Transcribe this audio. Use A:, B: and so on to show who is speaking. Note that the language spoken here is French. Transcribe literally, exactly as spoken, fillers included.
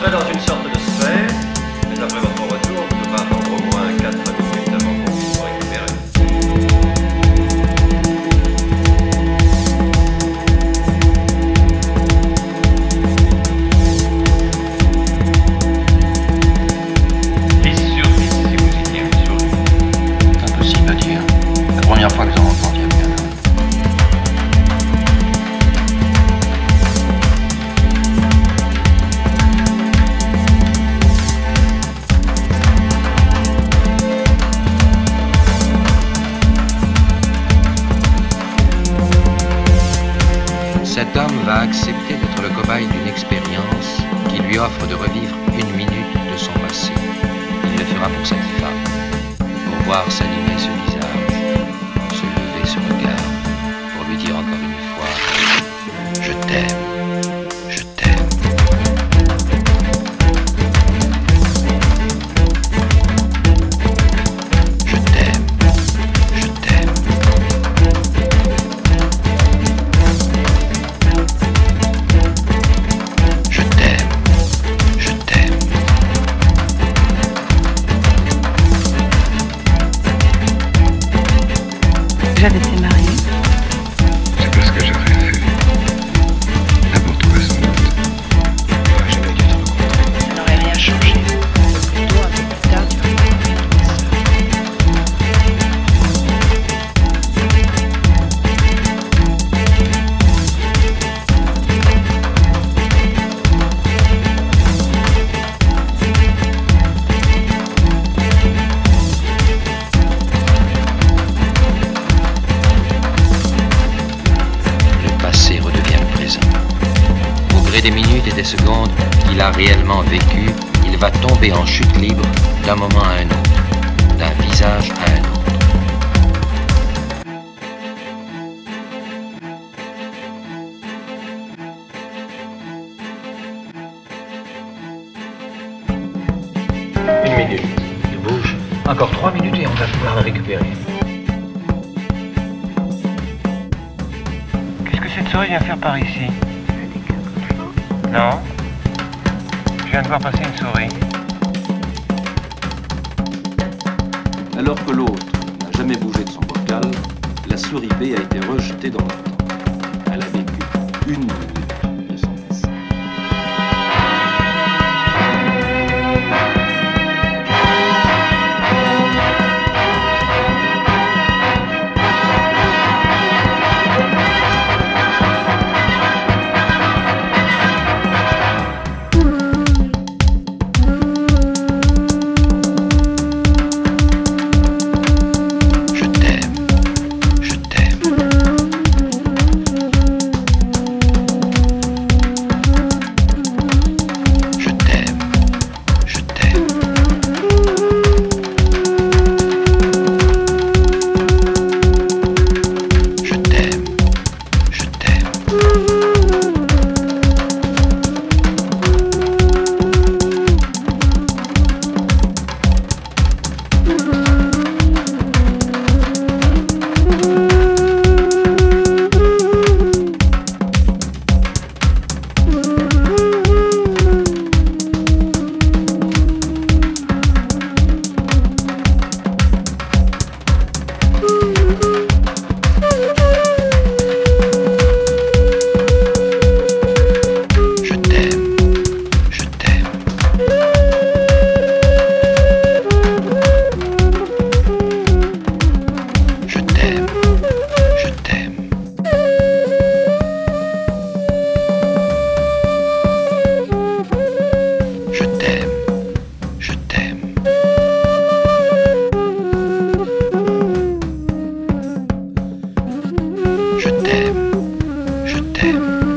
A: serait dans une sorte de sphère, mais après votre retour, vous devrez attendre au moins quatre minutes avant qu'on puisse vous récupérer.
B: dix sur dix si vous étiez une souris.
C: C'est impossible à dire. La première fois que j'en entendais un piano. Cet homme va accepter d'être le cobaye d'une expérience qui lui offre de revivre une minute de son passé. Il le fera pour cette femme, pour voir s'animer ce visage, se lever ce regard, pour lui dire encore une fois « Je t'aime, je t'aime ». Je t'aime, je t'aime. Je t'aime, je t'aime.
D: J'avais été mariée.
B: C'est parce que j'aurais fait. N'importe quoi sans doute. J'aurais jamais dû te rencontrer.
D: Ça n'aurait rien changé. Plutôt un peu plus tard, tu vas voir avec ta sœur.
C: Le passé redevient le présent. Au gré des minutes et des secondes qu'il a réellement vécues, il va tomber en chute libre d'un moment à un autre, d'un visage à un autre.
E: Une minute. Il bouge. Encore trois minutes et on va pouvoir la récupérer.
B: Qu'est-ce que cette souris vient faire par ici? Non. Je viens de voir passer une souris.
F: Alors que l'autre n'a jamais bougé de son bocal, la souris B a été rejetée dans le temps. Elle a vécu une minute de son passé.
C: Je t'aime, je t'aime. Je t'aime, je t'aime. Je t'aime, je t'aime. Je t'aime, je t'aime. Je t'aime, je t'aime. Je t'aime, je t'aime. Je t'aime, je t'aime.